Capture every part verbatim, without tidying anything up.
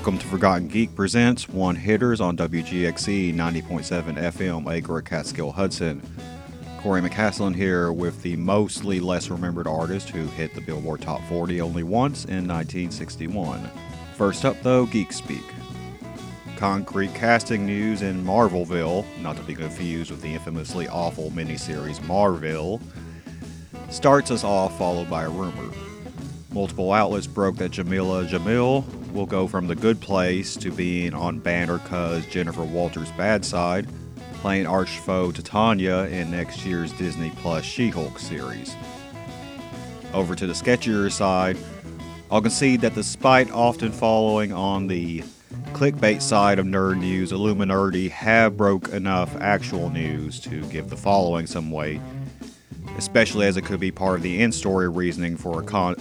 Welcome to Forgotten Geek presents One Hitters on W G X E ninety point seven F M, Acre, Catskill, Hudson. Corey McCaslin here with the mostly less remembered artist who hit the Billboard Top forty only once in nineteen sixty-one. First up though, Geek Speak. Concrete casting news in Marvelville, not to be confused with the infamously awful miniseries Marvel, starts us off, followed by a rumor. Multiple outlets broke that Jamila Jamil will go from The Good Place to being on Banner Cuz Jennifer Walters' bad side, playing arch foe Titania in next year's Disney Plus She-Hulk series. Over to the sketchier side, I'll concede that despite often following on the clickbait side of nerd news, Illuminati have broke enough actual news to give the following some weight, especially as it could be part of the in-story reasoning for, Wakanda,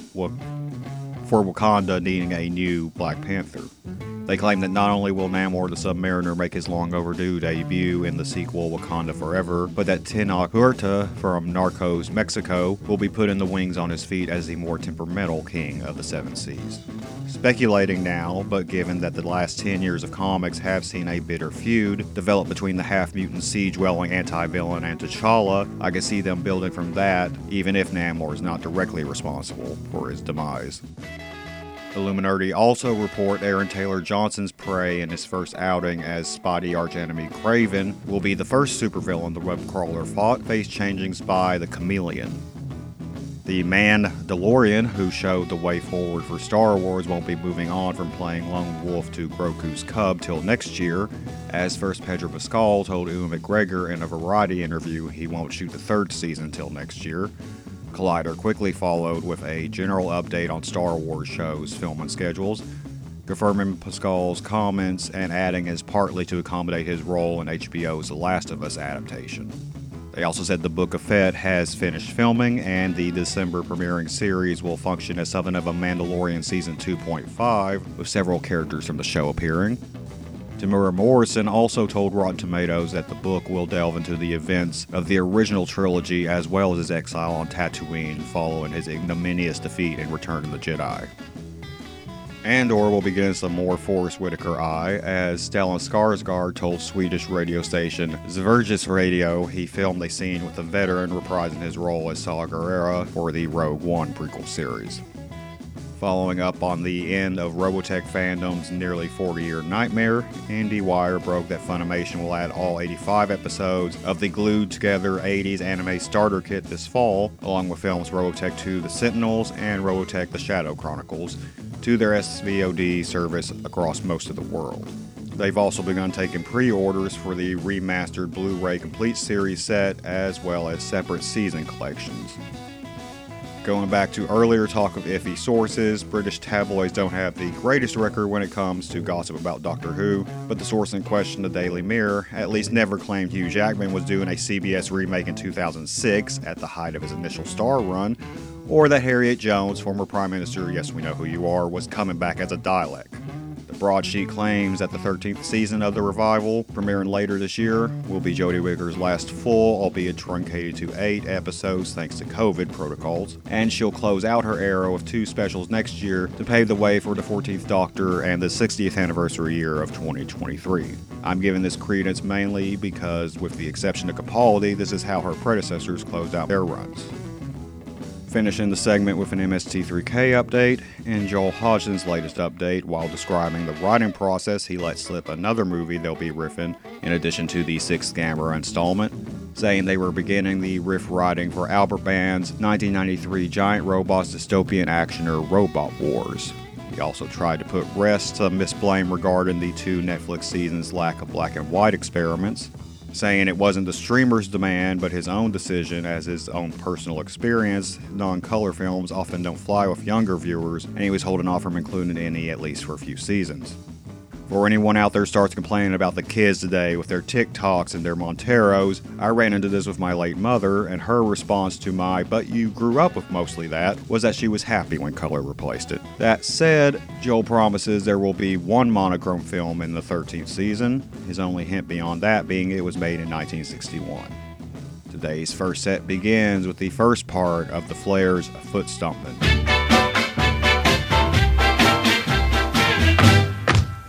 for Wakanda needing a new Black Panther. They claim that not only will Namor the Submariner make his long overdue debut in the sequel Wakanda Forever, but that Tenoch Huerta from Narcos Mexico will be put in the wings on his feet as the more temperamental king of the Seven Seas. Speculating now, but given that the last ten years of comics have seen a bitter feud develop between the half-mutant sea-dwelling anti-villain and T'Challa, I can see them building from that, even if Namor is not directly responsible for his demise. Illuminati also report Aaron Taylor Johnson's prey in his first outing as spotty archenemy Kraven will be the first supervillain the webcrawler fought, face-changing spy the Chameleon. The Mandalorian, who showed the way forward for Star Wars, won't be moving on from playing Lone Wolf to Grogu's cub till next year, as first Pedro Pascal told Ewan McGregor in a Variety interview he won't shoot the third season till next year. Collider quickly followed with a general update on Star Wars shows' filming schedules, confirming Pascal's comments and adding as partly to accommodate his role in H B O's The Last of Us adaptation. They also said the Book of Fett has finished filming and the December premiering series will function as something of a Mandalorian Season two point five, with several characters from the show appearing. Tamura Morrison also told Rotten Tomatoes that the book will delve into the events of the original trilogy as well as his exile on Tatooine following his ignominious defeat in Return of the Jedi. Andor will begin some more Forrest Whitaker eye, as Stellan Skarsgård told Swedish radio station Sveriges Radio he filmed a scene with a veteran reprising his role as Saw Gerrera for the Rogue One prequel series. Following up on the end of Robotech fandom's nearly forty-year nightmare, IndieWire broke that Funimation will add all eighty-five episodes of the glued-together eighties anime starter kit this fall, along with films Robotech two The Sentinels and Robotech The Shadow Chronicles, to their S V O D service across most of the world. They've also begun taking pre-orders for the remastered Blu-ray Complete series set, as well as separate season collections. Going back to earlier talk of iffy sources, British tabloids don't have the greatest record when it comes to gossip about Doctor Who, but the source in question, the Daily Mirror, at least never claimed Hugh Jackman was doing a C B S remake in two thousand six at the height of his initial star run, or that Harriet Jones, former Prime Minister, yes we know who you are, was coming back as a Dalek. The broadsheet claims that the thirteenth season of the revival, premiering later this year, will be Jodie Whittaker's last full, albeit truncated to eight episodes thanks to COVID protocols, and she'll close out her era with two specials next year to pave the way for the fourteenth Doctor and the sixtieth anniversary year of twenty twenty-three. I'm giving this credence mainly because, with the exception of Capaldi, this is how her predecessors closed out their runs. Finishing the segment with an M S T three K update, and Joel Hodgson's latest update, while describing the writing process, he let slip another movie they'll be riffing, in addition to the sixth Gamera installment, saying they were beginning the riff writing for Albert Band's nineteen ninety-three giant robots dystopian actioner Robot Wars. He also tried to put rest some misblame regarding the two Netflix seasons' lack of black and white experiments, saying it wasn't the streamer's demand but his own decision, as his own personal experience, non-color films often don't fly with younger viewers, and he was holding off from including any at least for a few seasons. Before anyone out there starts complaining about the kids today with their TikToks and their Monteros, I ran into this with my late mother, and her response to my "but you grew up with mostly that" was that she was happy when color replaced it. That said, Joel promises there will be one monochrome film in the thirteenth season, his only hint beyond that being it was made in nineteen sixty-one. Today's first set begins with the first part of the Flares' Foot Stompin'.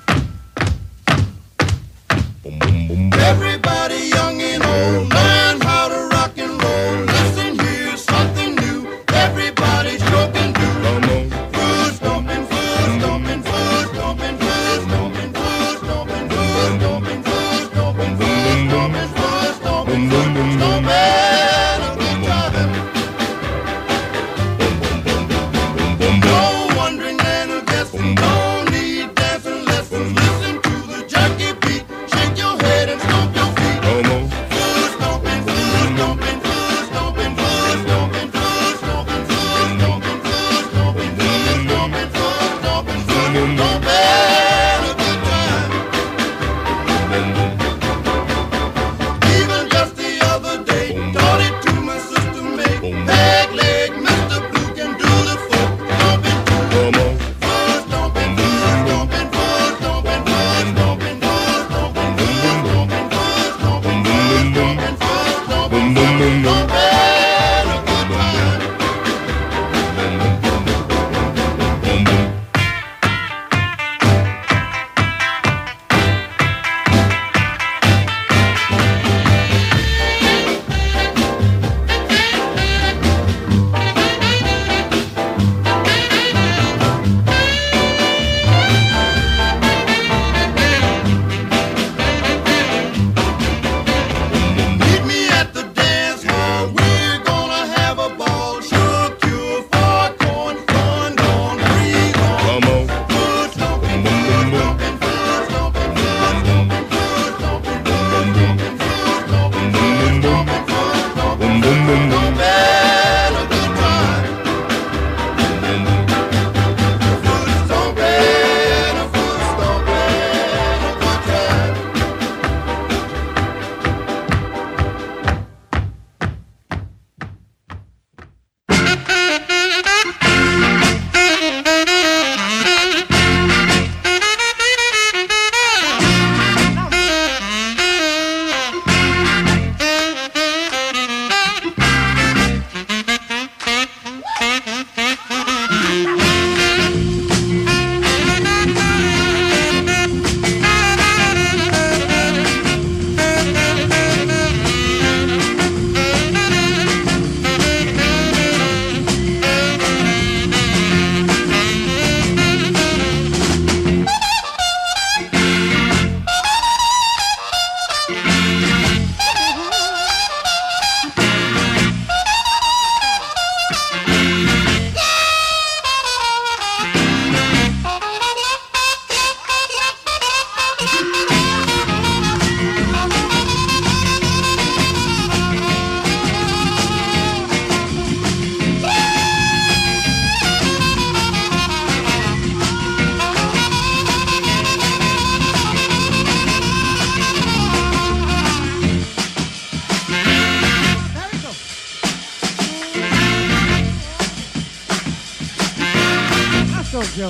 yo.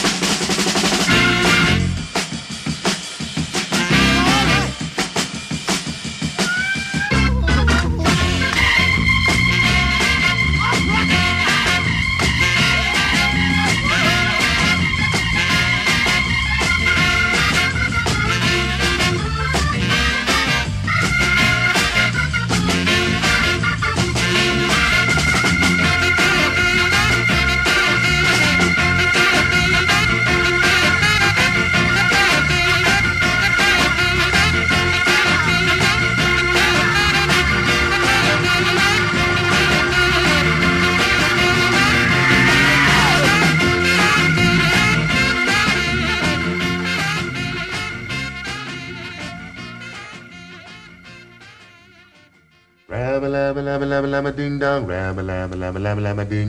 Rabba labba labba labba labba ding dong, rabba labba labba labba labba ding.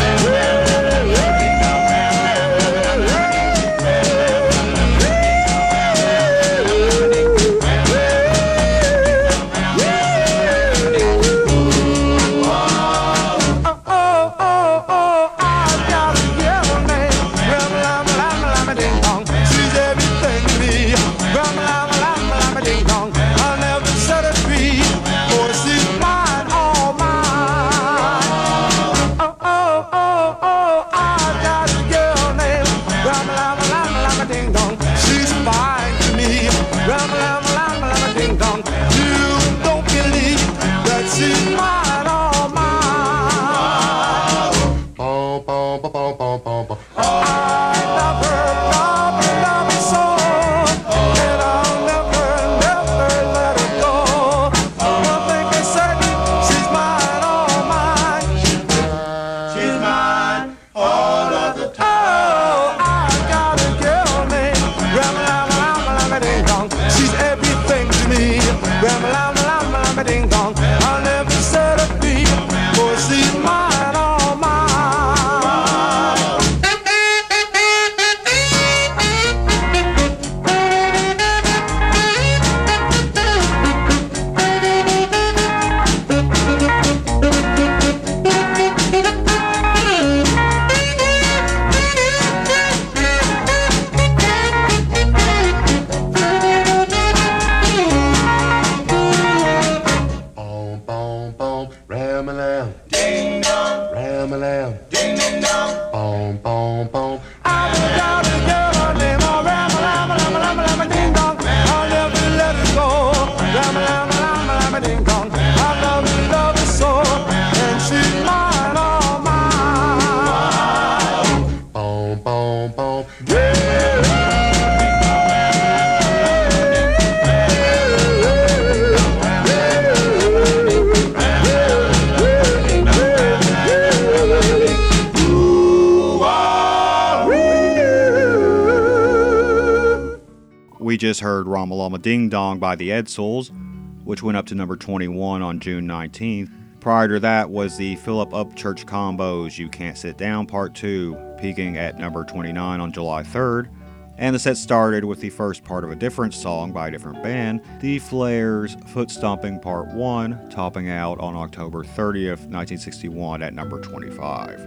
We just heard Ramalama Ding Dong by the Edsels, which went up to number twenty-one on June nineteenth. Prior to that was the Philip Upchurch Combo's You Can't Sit Down Part two, peaking at number twenty-nine on July third. And the set started with the first part of a different song by a different band, The Flares' Foot Stomping Part one, topping out on October thirtieth, nineteen sixty-one at number twenty-five.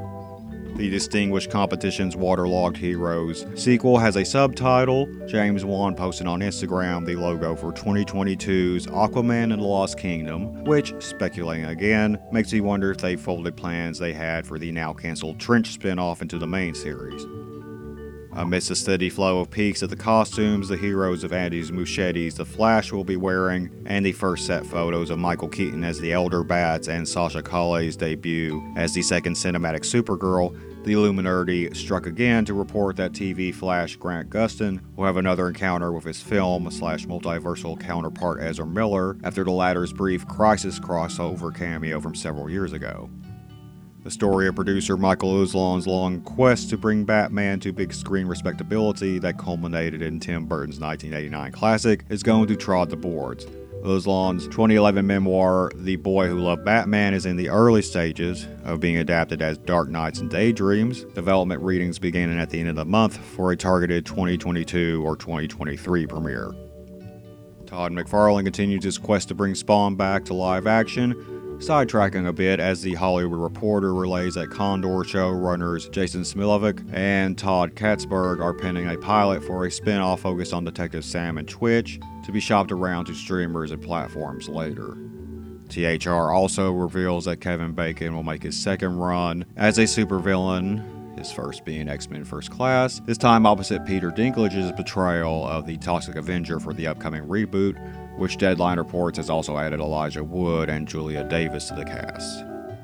The Distinguished Competition's Waterlogged Heroes sequel has a subtitle. James Wan posted on Instagram the logo for twenty twenty-two's Aquaman and the Lost Kingdom, which, speculating again, makes me wonder if they folded plans they had for the now-canceled Trench spin-off into the main series. Amidst a steady flow of peeks at the costumes the heroes of Andy's Muschietti's The Flash will be wearing, and the first set photos of Michael Keaton as the Elder Bats and Sasha Calle's debut as the second cinematic Supergirl, the Illuminati struck again to report that T V Flash Grant Gustin will have another encounter with his film slash multiversal counterpart Ezra Miller after the latter's brief Crisis crossover cameo from several years ago. The story of producer Michael Uslan's long quest to bring Batman to big screen respectability that culminated in Tim Burton's nineteen eighty-nine classic is going to trod the boards. Uslan's twenty eleven memoir, The Boy Who Loved Batman, is in the early stages of being adapted as Dark Nights and Daydreams, development readings beginning at the end of the month for a targeted twenty twenty-two or twenty twenty-three premiere. Todd McFarlane continues his quest to bring Spawn back to live action, sidetracking a bit as the Hollywood Reporter relays that Condor showrunners Jason Smilovic and Todd Katzberg are penning a pilot for a spin-off focused on Detective Sam and Twitch to be shopped around to streamers and platforms later. T H R also reveals that Kevin Bacon will make his second run as a supervillain, his first being X-Men First Class, this time opposite Peter Dinklage's portrayal of the Toxic Avenger for the upcoming reboot, which Deadline reports has also added Elijah Wood and Julia Davis to the cast.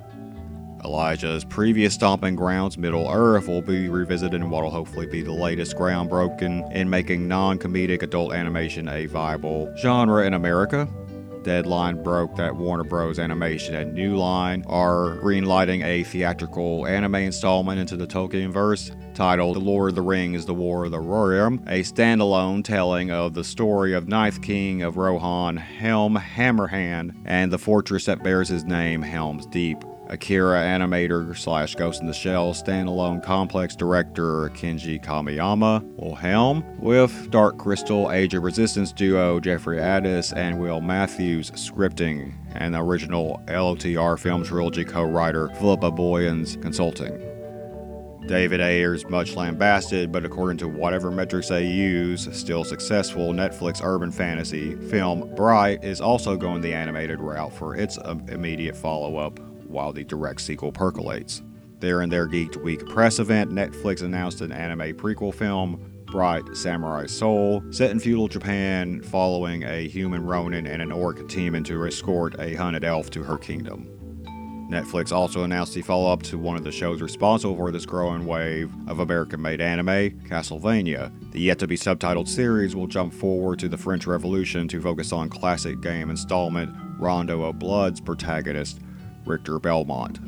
Elijah's previous stomping grounds, Middle-earth, will be revisited in what will hopefully be the latest groundbreaking in making non-comedic adult animation a viable genre in America. Deadline broke that Warner Bros. Animation and New Line are greenlighting a theatrical anime installment into the Tolkienverse titled The Lord of the Rings: The War of the Rohirrim, a standalone telling of the story of ninth King of Rohan, Helm Hammerhand, and the fortress that bears his name, Helm's Deep. Akira animator slash Ghost in the Shell standalone complex director Kenji Kamiyama will helm, with Dark Crystal Age of Resistance duo Jeffrey Addis and Will Matthews scripting, and the original L O T R film trilogy co-writer Philippa Boyens consulting. David Ayer's much lambasted, but according to whatever metrics they use, still successful Netflix urban fantasy film Bright is also going the animated route for its immediate follow-up, while the direct sequel percolates. There in their Geeked Week press event, Netflix announced an anime prequel film, Bright Samurai Soul, set in feudal Japan, following a human ronin and an orc teaming to escort a hunted elf to her kingdom. Netflix also announced the follow-up to one of the shows responsible for this growing wave of American-made anime, Castlevania. The yet-to-be subtitled series will jump forward to the French Revolution to focus on classic game installment Rondo of Blood's protagonist, Richter Belmont.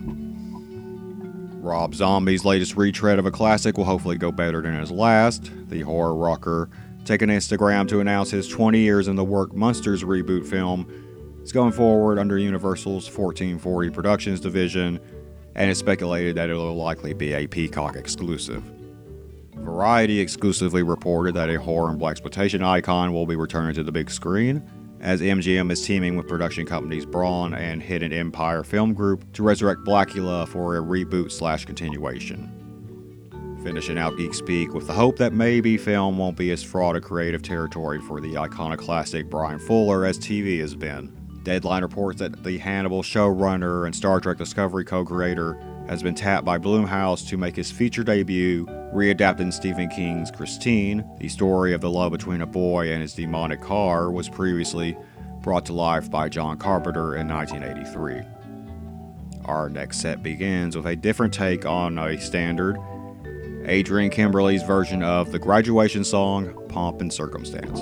Rob Zombie's latest retread of a classic will hopefully go better than his last. The horror rocker, taking Instagram to announce his twenty years in the work Monsters reboot film, is going forward under Universal's fourteen forty Productions division, and it's speculated that it will likely be a Peacock exclusive. Variety exclusively reported that a horror and blaxploitation icon will be returning to the big screen, as M G M is teaming with production companies Braun and Hidden Empire Film Group to resurrect Blackula for a reboot slash continuation. Finishing out Geek Speak with the hope that maybe film won't be as fraught of creative territory for the iconoclastic Brian Fuller as T V has been. Deadline reports that the Hannibal showrunner and Star Trek Discovery co-creator has been tapped by Blumhouse to make his feature debut, readapting Stephen King's Christine. The story of the love between a boy and his demonic car was previously brought to life by John Carpenter in nineteen eighty-three. Our next set begins with a different take on a standard, Adrian Kimberly's version of the graduation song, Pomp and Circumstance.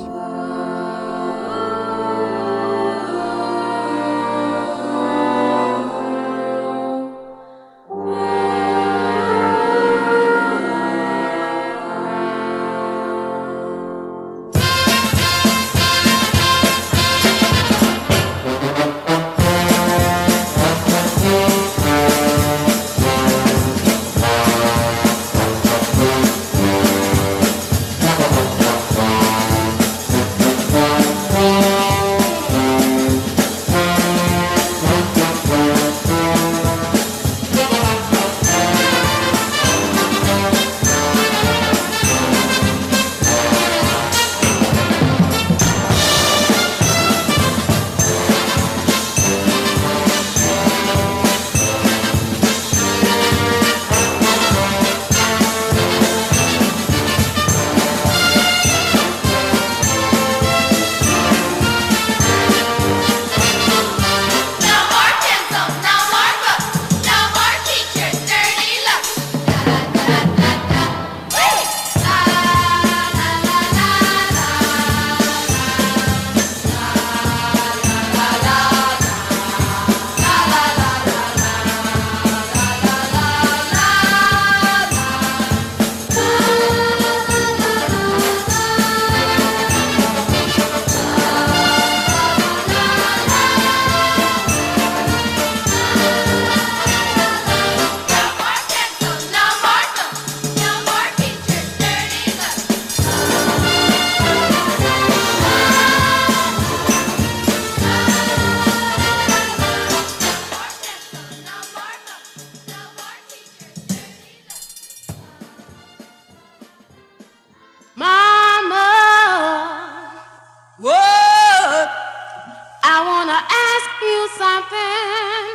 something.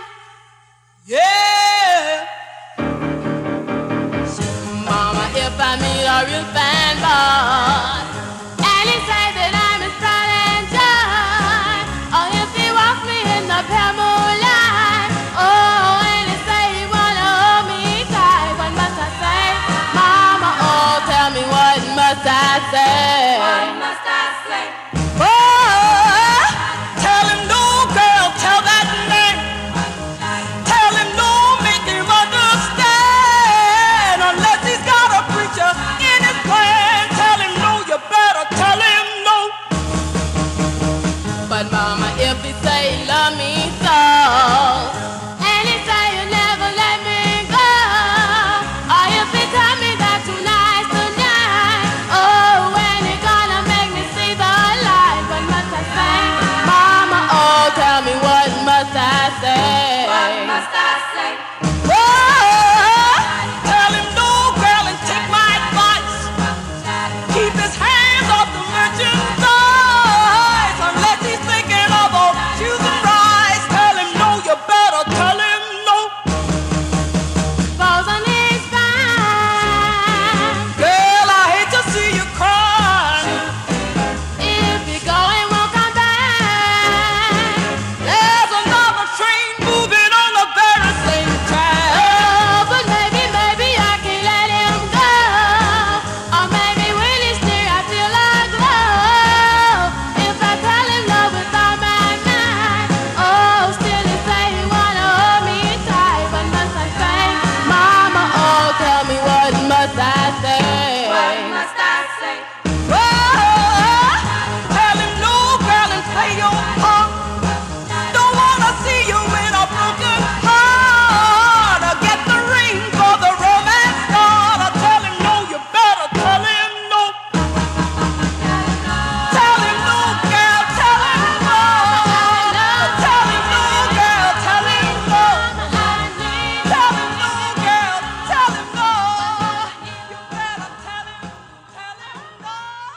Yeah. Mama, if I meet a real fan boy, and he say that I'm his pride and joy, or if he walks me in the pale moonlight, oh, and he say he wanna hold me tight, what must I say? Mama, oh, tell me what must I say? What must I say? Oh, tell him no, girl, tell that man. Tell him no, make him understand. Unless he's got a preacher in his plan. Tell him no, you better tell him no. But mama, if he say he love me so, and he say you never let me go, or if he tell me that tonight's the night, oh, when he gonna make me see the light, what must I say? Mama, oh, tell me what must I say? What must I say? Oh, tell him no, girl, and take my advice. Keep his hands off the merchandise, unless he's thinking of old shoes and rice. Tell him no, you better tell him no. Supposing he's fine, girl, I hate to see you cry. If you go and won't come back, there's another train moving on the very same track. Oh, but maybe, maybe I can let him go. Or maybe when he's near, I feel a glow. If I tell him no with all my mind, oh, still he say he wanna hold me tight. What must I say? Mama, oh, tell me what must I say? What must I say? Oh, tell him no, girl, and play your part. Don't wanna see you in a broken heart. Or get the ring for the romance card. Or tell him no, you better tell him no. Tell him no, girl, tell him no. Tell him no, girl, tell him no. Tell him no, girl, tell him no. You better tell him, tell him no.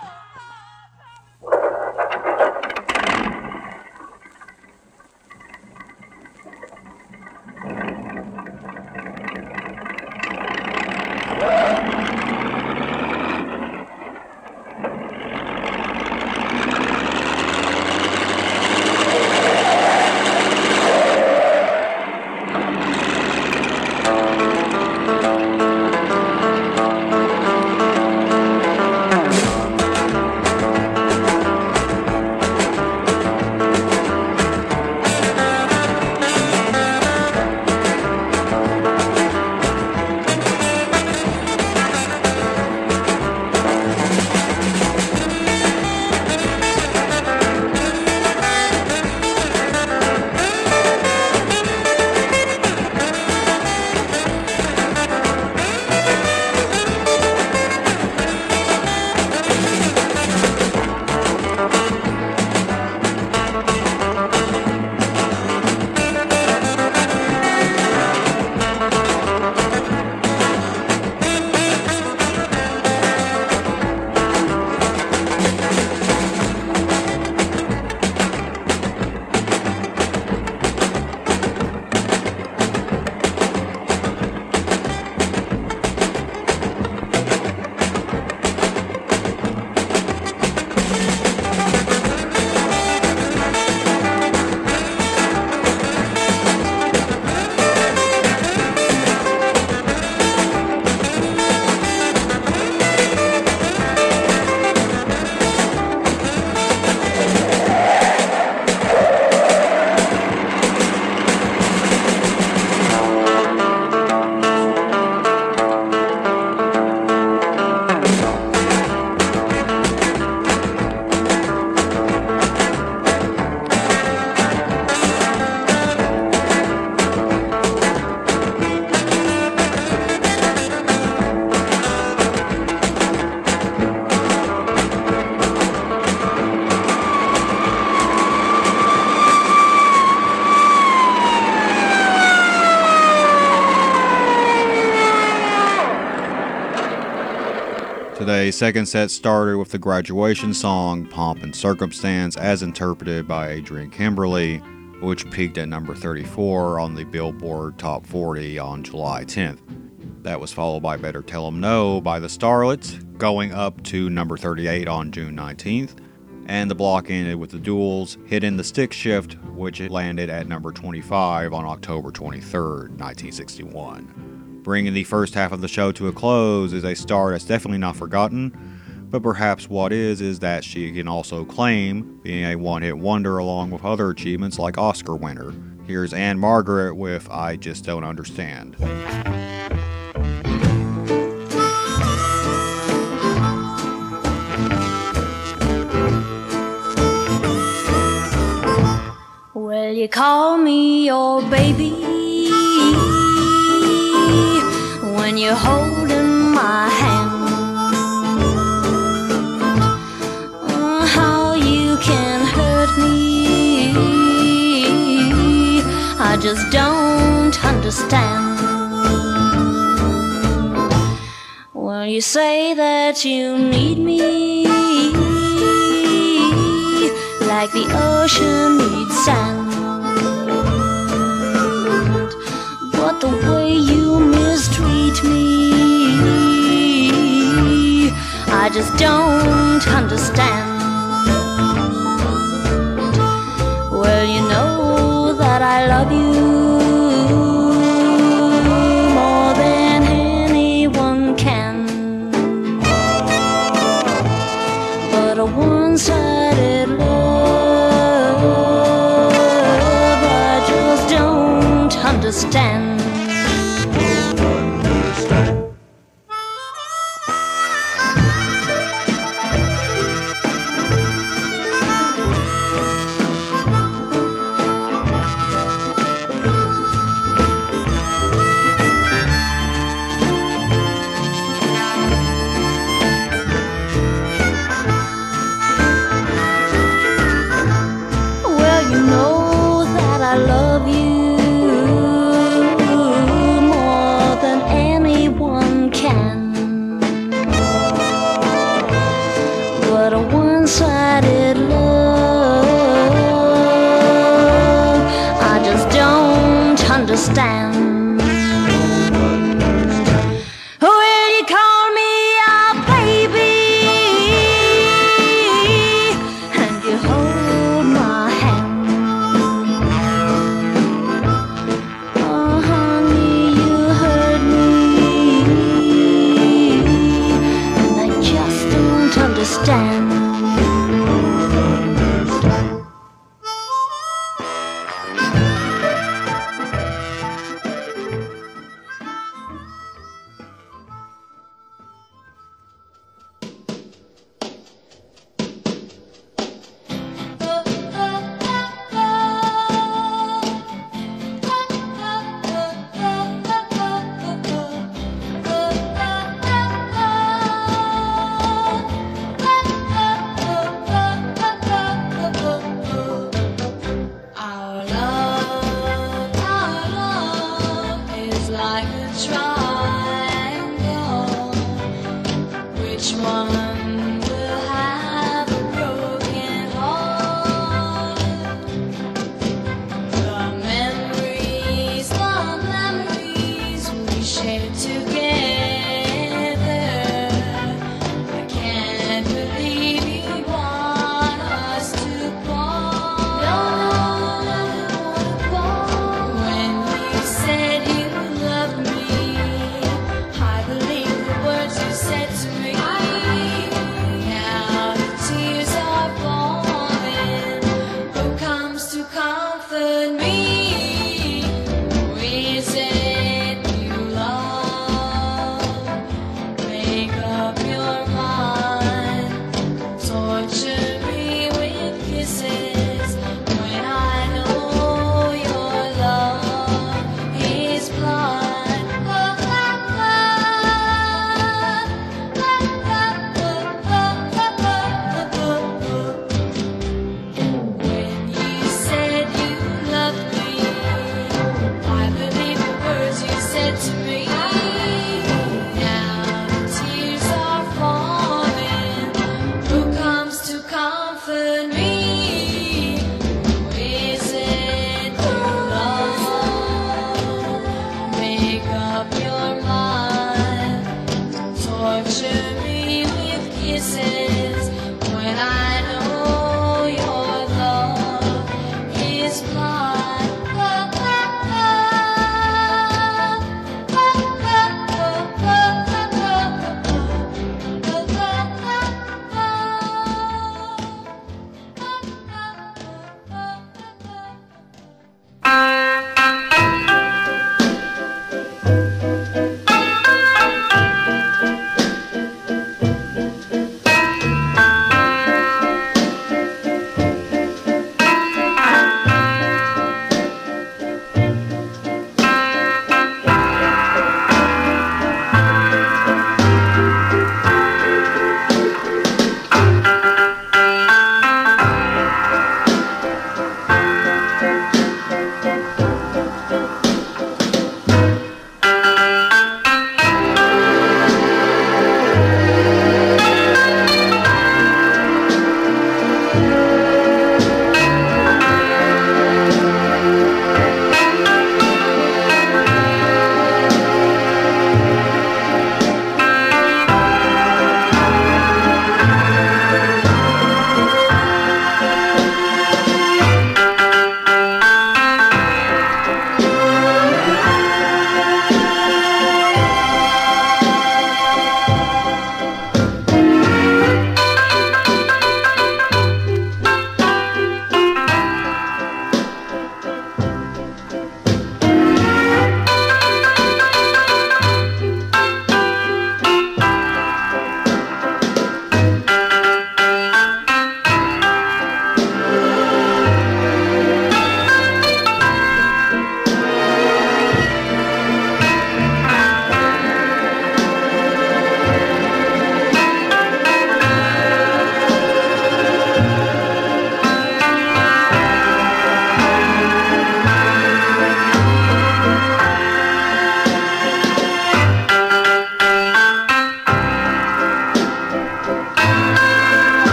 Today's second set started with the graduation song Pomp and Circumstance as interpreted by Adrian Kimberly, which peaked at number thirty-four on the Billboard Top forty on July tenth. That was followed by Better Tell 'Em No by the Starlets, going up to number thirty-eight on June nineteenth. And the block ended with the Duels hitting the stick shift, which landed at number twenty-five on October twenty-third, nineteen sixty-one. Bringing the first half of the show to a close is a star that's definitely not forgotten, but perhaps what is is that she can also claim being a one-hit wonder along with other achievements like Oscar winner. Here's Ann-Margret with I Just Don't Understand. Well, you call me your baby when you're holding my hand. Oh, how you can hurt me, I just don't understand. Well, you say that you need me like the ocean needs sand, but the way you mistreat me, I just don't understand. Well, you know that I love you more than anyone can, but a one-sided love I just don't understand. Understand. Will you call me your baby and you hold my hand? Oh honey, you hurt me and I just don't understand.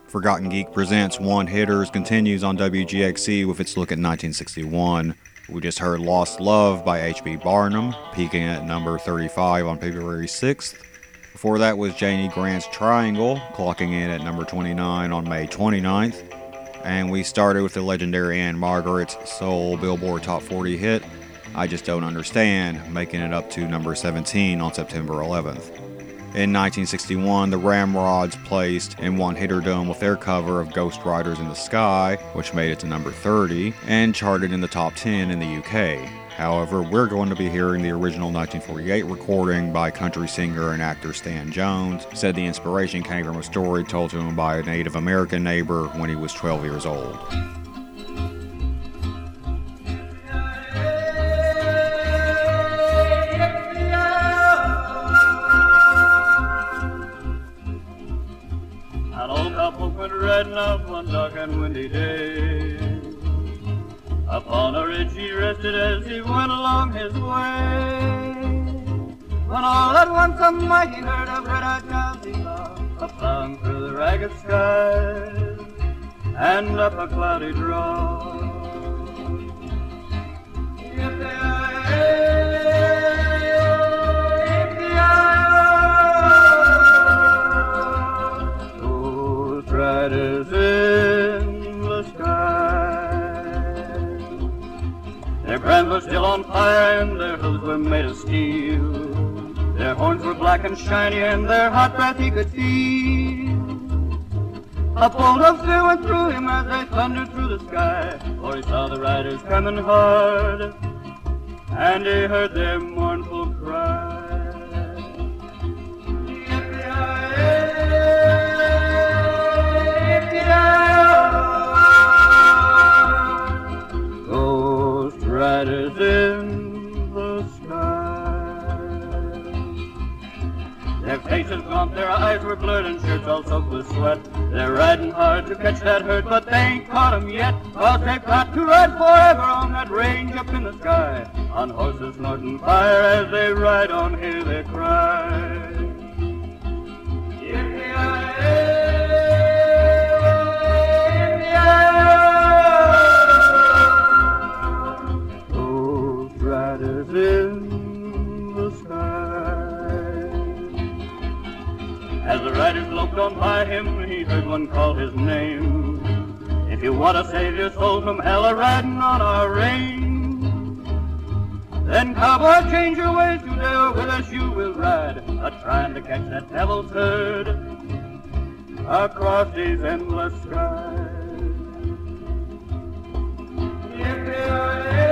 Forgotten Geek Presents One Hitters continues on W G X C with its look at nineteen sixty-one. We just heard Lost Love by H B Barnum, peaking at number thirty-five on February sixth. Before that was Janie Grant's Triangle, clocking in at number twenty-nine on May twenty-ninth. And we started with the legendary Anne Margaret's sole Billboard Top forty hit, I Just Don't Understand, making it up to number seventeen on September eleventh. In nineteen sixty-one, the Ramrods placed in One Hitterdom with their cover of Ghost Riders in the Sky, which made it to number thirty, and charted in the top ten in the U K. However, we're going to be hearing the original nineteen forty-eight recording by country singer and actor Stan Jones. Said the inspiration came from a story told to him by a Native American neighbor when he was twelve years old. Riding up one dark and windy day. Upon a ridge he rested as he went along his way. When all at once a mighty herd of red-eyed cows he saw, a-plowing through the ragged skies and up a cloudy draw. Riders in the sky. Their brands were still on fire and their hooves were made of steel. Their horns were black and shiny and their hot breath he could feel. A bolt of fear went through him as they thundered through the sky, for he saw the riders coming hard and he heard their mournful cry. Ghost riders in the sky. Their faces gaunt, their eyes were blurred, and shirts all soaked with sweat. They're riding hard to catch that herd, but they ain't caught 'em yet. Cause they've got to ride forever on that range up in the sky, on horses snorting fire as they ride on, hear their cry. Yippee-yi-yi. Riders in the sky. As the riders loped on by him, he heard one call his name. If you want to save your soul from hell a-riding on our range, then cowboy, change your ways today, or with us you will ride, a-trying to catch that devil's herd across these endless skies. Yippee-yi-yi.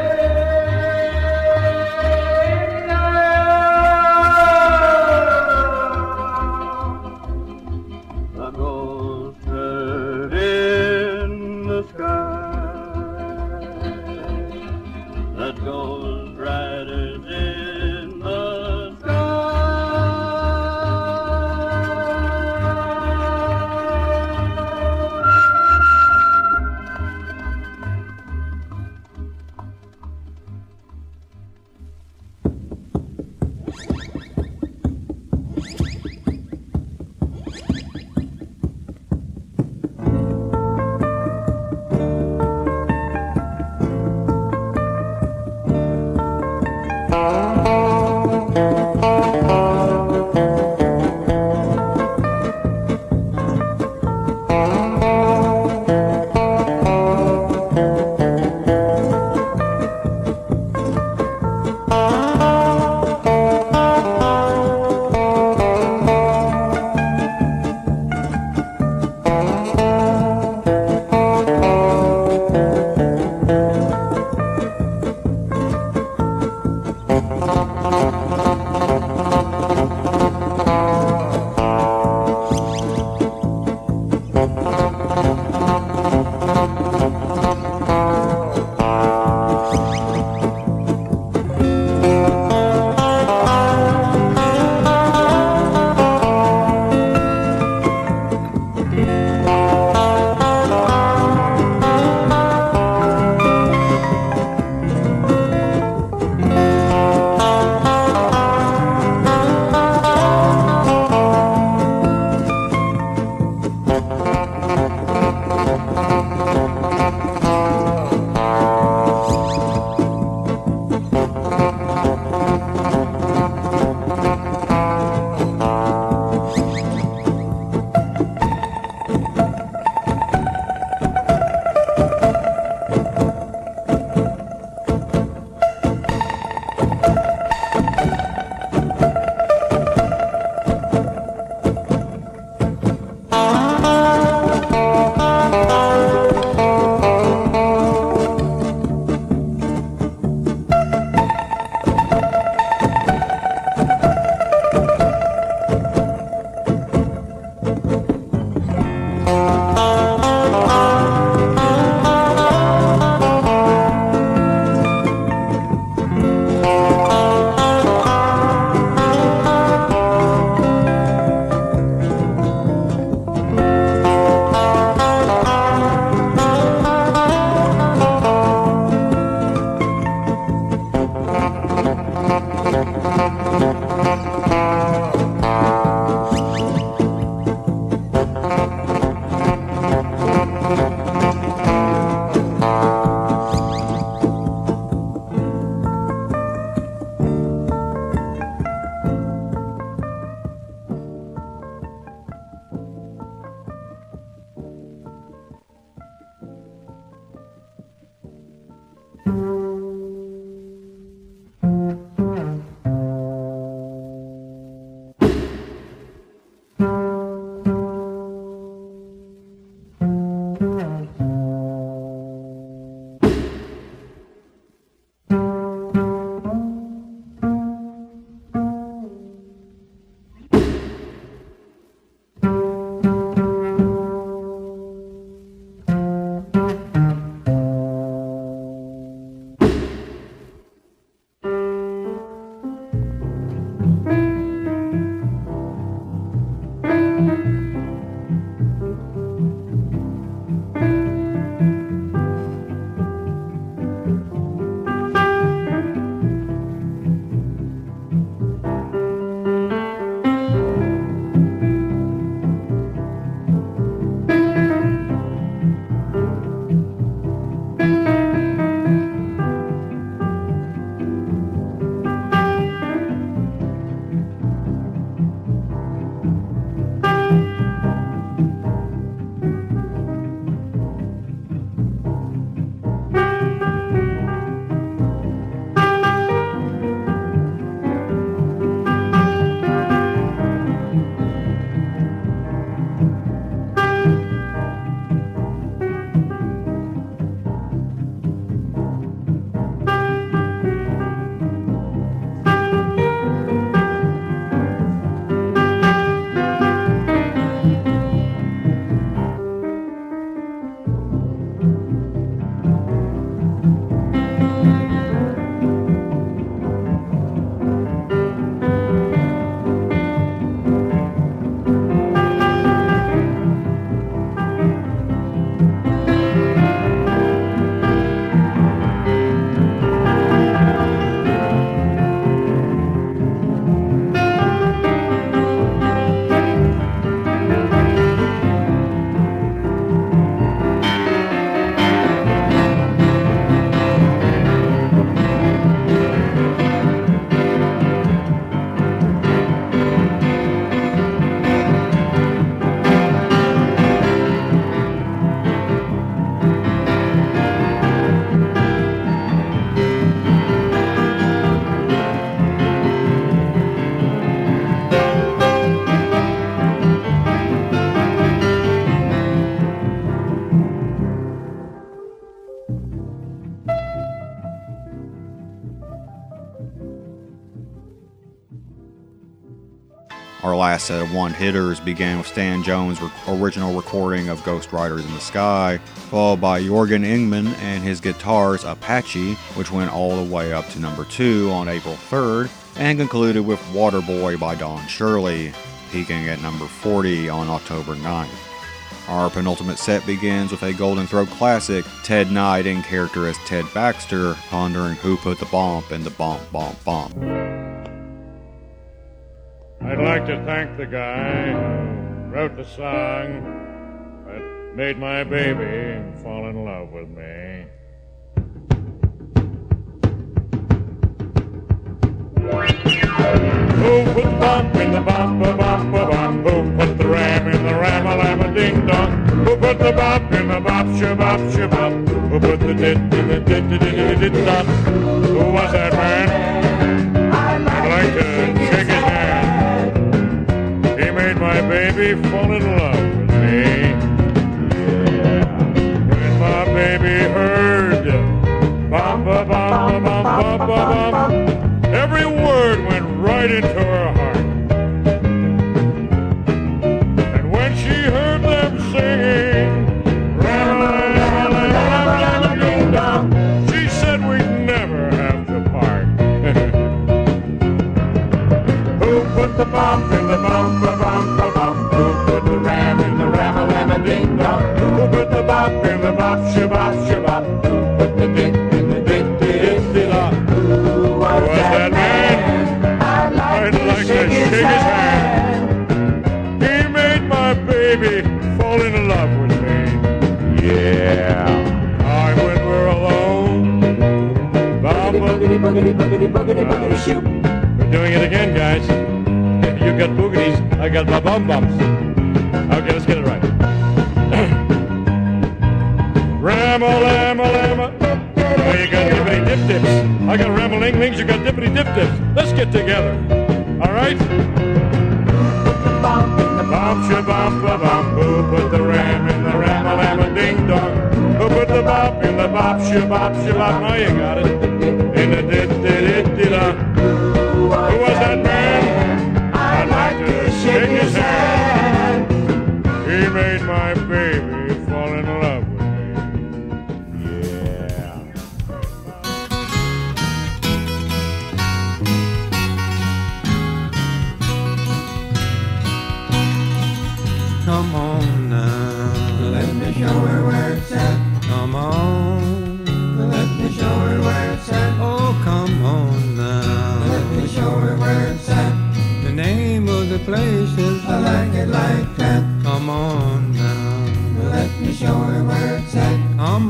last set of one-hitters began with Stan Jones' re- original recording of Ghost Riders in the Sky, followed by Jorgen Ingman and his guitars Apache, which went all the way up to number two on April third, and concluded with Waterboy by Don Shirley, peaking at number forty on October ninth. Our penultimate set begins with a Golden Throat classic, Ted Knight in character as Ted Baxter, pondering who put the bump in the bump, bump, bump. I'd like to thank the guy who wrote the song that made my baby fall in love with me. Who put the bump in the bump, a bump, a bump? Who put the ram in the ram, a lam, a ding dong? Who put the bop in the bop, shabop, shabop? Who put the dit in the dit, dit, dit, dit, dot? Who was that man? I'd like to shake his hand. He made my baby fall in love with me. Yeah. When my baby heard bum, ba, bum, bum, bum, bum, bum, every word went right into her heart. And when she heard them singing, ram-a-lam-a-lam-a-lam-a-ding-dong, she said we'd never have to part. Who put the bump in the bump, a bump, a bump? Who put the ram in the ram-a-lam-a-ding-dong? Who put the bop in the bop, shabop, shabop? Who put the dit in the dit, dit, dit, da? Who was that man? I'd like to shake his hand. He made my baby fall in love with me. Yeah. I when we're alone. Boogity, boogity, boogity, boogity, boogity, shoot. We're doing it again, guys. You got boogities, I got my bum bumps. Okay, let's get it right. Ram-a-lam-a-lam-a. Oh, you got dippity dip dips. I got ram-a-ling-lings, you got dippity dip dips. Let's get together. All right? Bump, shabump, ba-bump. Who put the ram in the ram-a-lam-a-ding-dong? Who put the bop in the bop, shabop, shabop? Now you got it. In the dit-dit-dit-dit-da. Who was that man? I'd like to shake his hand. He made my baby fall in love with me. Yeah. Come on now, let me show her where it's at. Come on, let me show her where it's at. Oh, come on now, let me show her where it's at. The name of the place is I like it like that. Come on now, let me show her where it's at. Come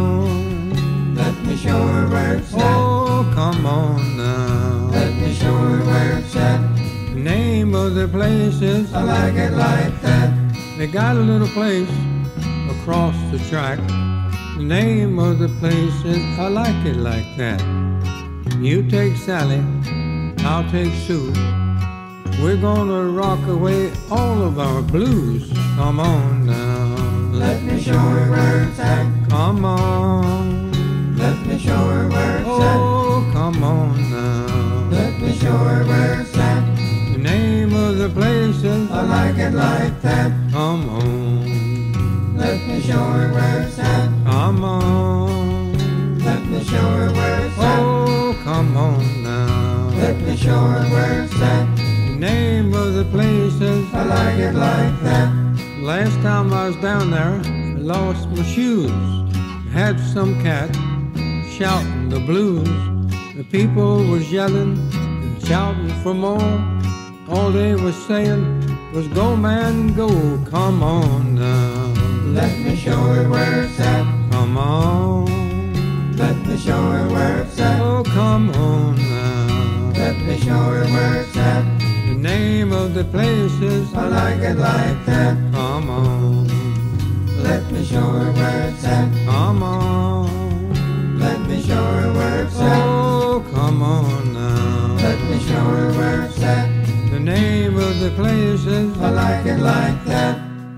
on, let me show her where it's at. Oh, come on now, let me show her where it's at. The name of the place is I like it like that. They got a little place across the track. The name of the place is I like it like that. You take Sally, I'll take Sue. We're gonna rock away all of our blues. Come on now, let me show her where it's at. Come on, let me show her where it's at. Oh, come on now, let me show her where it's at. The name of the place is I like it like that. Come on, let me show her where it's at. Come on, let me show her where it's at. Oh, come on now, let me show her where it's at. The name of the place is I like it like that. Last time I was down there, I lost my shoes. Had some cat shouting the blues. The people was yelling and shouting for more. All they was saying was go man go. Come on now, let me show her where it's at. Come on, let me show her where it's at. Oh, come on now, let me show her where it's at. The name of the place is I like it like that. Come on, let me show her where it's at. Come on, let me show her where it's at. Oh, come on now, let me show her where it's at. The name of the place is I like it like that.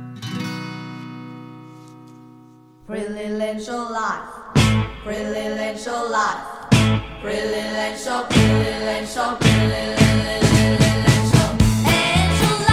Presidential life, presidential life, presidential, presidential, presidential, presidential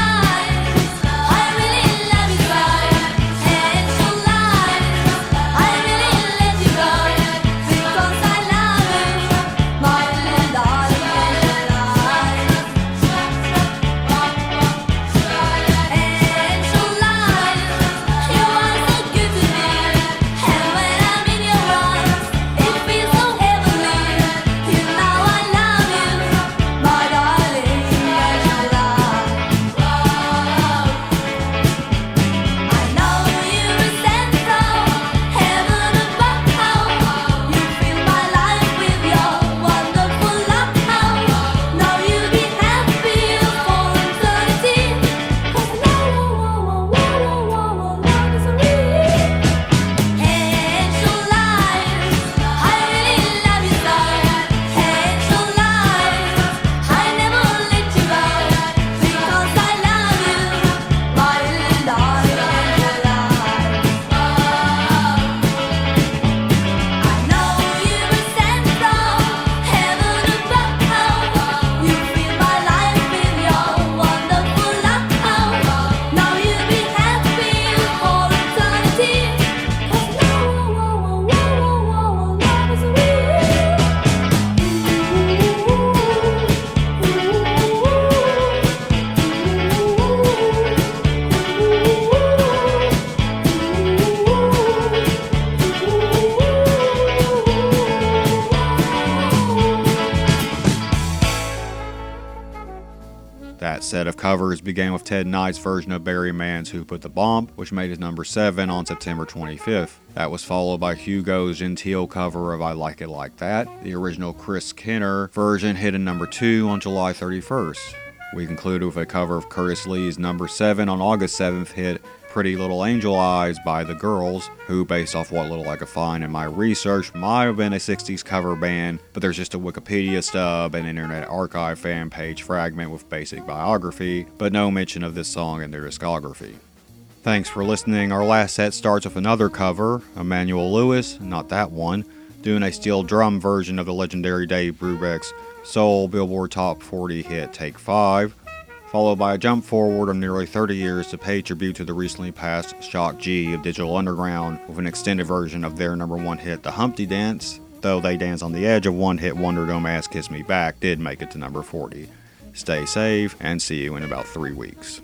set of covers began with Ted Knight's version of Barry Mann's Who Put the Bomb, which made his number seven on September twenty-fifth. That was followed by Hugo's genteel cover of I Like It Like That. The original Chris Kenner version hit in number two on July thirty-first. We concluded with a cover of Curtis Lee's number seven on August seventh hit Pretty Little Angel Eyes by The Girls, who, based off what little I could find in my research, might have been a sixties cover band, but there's just a Wikipedia stub and Internet Archive fan page fragment with basic biography, but no mention of this song in their discography. Thanks for listening. Our last set starts with another cover, Emmanuel Lewis, not that one, doing a steel drum version of the legendary Dave Brubeck's soul Billboard Top forty hit Take five, followed by a jump forward of nearly thirty years to pay tribute to the recently passed Shock G of Digital Underground with an extended version of their number one hit, The Humpty Dance, though They Dance on the Edge of one-hit wonder Don't Ask Kiss Me Back did make it to number forty. Stay safe, and see you in about three weeks.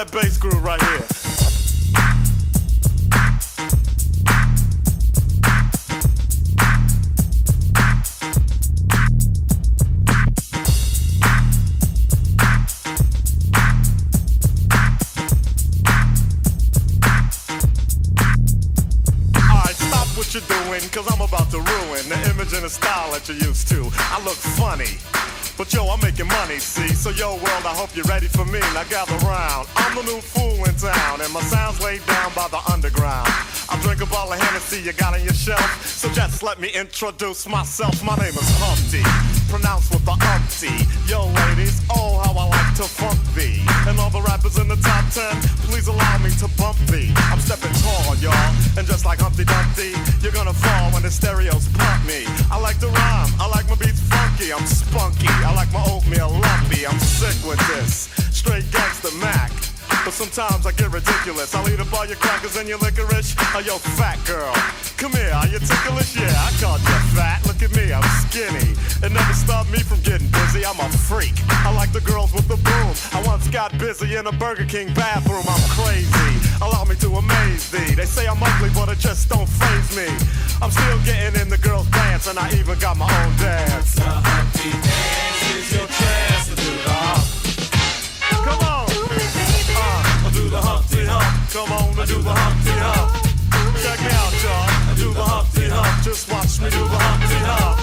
that bass groove right here. What you're doing, cause I'm about to ruin the image and the style that you're used to. I look funny, but yo, I'm making money, see? So yo, world, I hope you're ready for me. Now gather round. I'm the new fool in town, and my sound's laid down by the underground. I drink a bottle of Hennessy you got on your shelf, so just let me introduce myself. My name is Humpty, pronounced with the umpty. Yo, ladies, oh, how I like to funk thee. And all the rappers in the top ten, please allow me to bump thee. I'm stepping tall, y'all, and just like Humpty Dumpty, you're gonna fall when the stereos pump me. I like to rhyme, I like my beats funky, I'm spunky. I like my oatmeal lumpy, I'm sick with this. Straight gangsta Mac. But sometimes I get ridiculous. I'll eat up all your crackers and your licorice. Oh, yo, fat girl, come here, are you ticklish? Yeah, I called you fat. Look at me, I'm skinny. It never stopped me from getting busy. I'm a freak. I like the girls with the boom. I once got busy in a Burger King bathroom. I'm crazy. Allow me to amaze thee. They say I'm ugly, but it just don't faze me. I'm still getting in the girls' pants, and I even got my own dance. The Humpty Dance is your chance to do the hop. Come on. Do the Humpty Hump, come on and do the Humpty Hump. Check me out, y'all, I do the Humpty Hump. Just watch me do the Humpty Hump.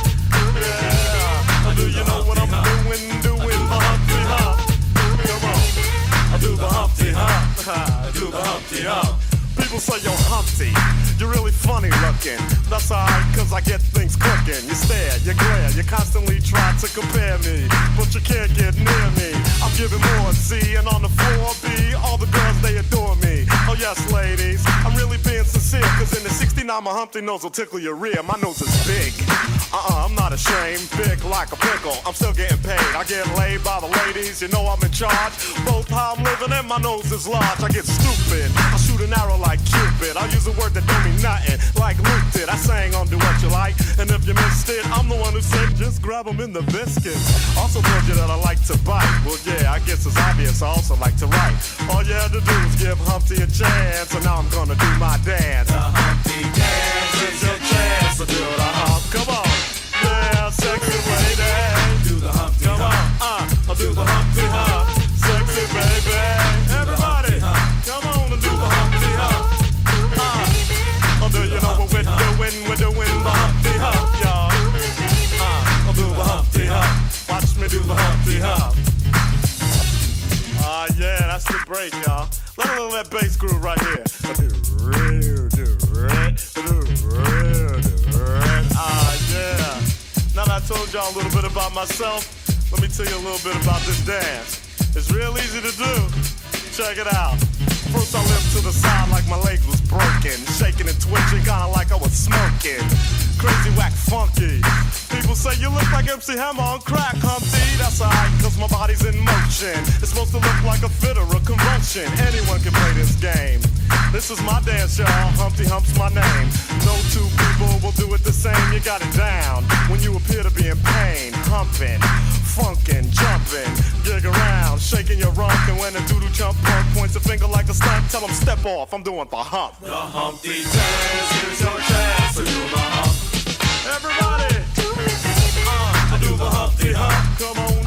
Yeah, do you know what I'm doing, doing the Humpty Hump? Come on, I do the Humpty Hump, I do the Humpty Hump. People say, yo, Humpty, you're really funny looking. That's alright, cause I get things cooking. You stare, you glare, you constantly try to compare me, but you can't get near me. I'm giving more C, and on the floor B, all the girls, they adore me. Oh yes, ladies, I'm really being sincere, cause in the sixty-nine, my Humpty nose will tickle your rear. My nose is big, uh-uh, I'm not ashamed. Big like a pickle, I'm still getting paid. I get laid by the ladies, you know I'm in charge. Both how I'm living and my nose is large. I get stupid, I shoot an arrow like Cupid. I use a word that don't mean nothing, like Luke did. I sang on Do What You Like, and if you missed it, I'm the one who said just grab them in the biscuits. Also told you that I like to bite. Well, yeah, I guess it's obvious I also like to write. All you had to do was give Humpty a chance, and now I'm gonna do my dance. The Humpty Dance is your chance to do the hump. Come on, yeah, sexy lady. Do the Humpty Come on, uh, I'll do the Humpty Hump. Sexy baby, everybody, come on and do the Humpty Hump. Uh, do you know what we're doing? We're doing the Humpty Hump, y'all. Uh, I'll do the Humpty Hump. Watch me do the Humpty Hump. Ah, uh, yeah, that's the break, y'all. Let a little of that bass groove right here. Ah, yeah. Now that I told y'all a little bit about myself, let me tell you a little bit about this dance. It's real easy to do. Check it out. First I limped to the side like my leg was broken, shaking and twitching, kinda like I was smoking. Crazy, whack, funky. People say you look like M C Hammer on crack, Humpty. That's alright, cause my body's in motion. It's supposed to look like a fit or a convulsion. Anyone can play this game. This is my dance, y'all. Humpty Hump's my name. No two people will do it the same. You got it down when you appear to be in pain. Humping, funkin', jumping, gig around, shaking your rump. And when a doodle chump punk points a finger like a stunt, tell him step off. I'm doing the hump. The Humpty Dance, here's your chance to do the hump. Everybody, uh, I do the Humpty Hump. Come on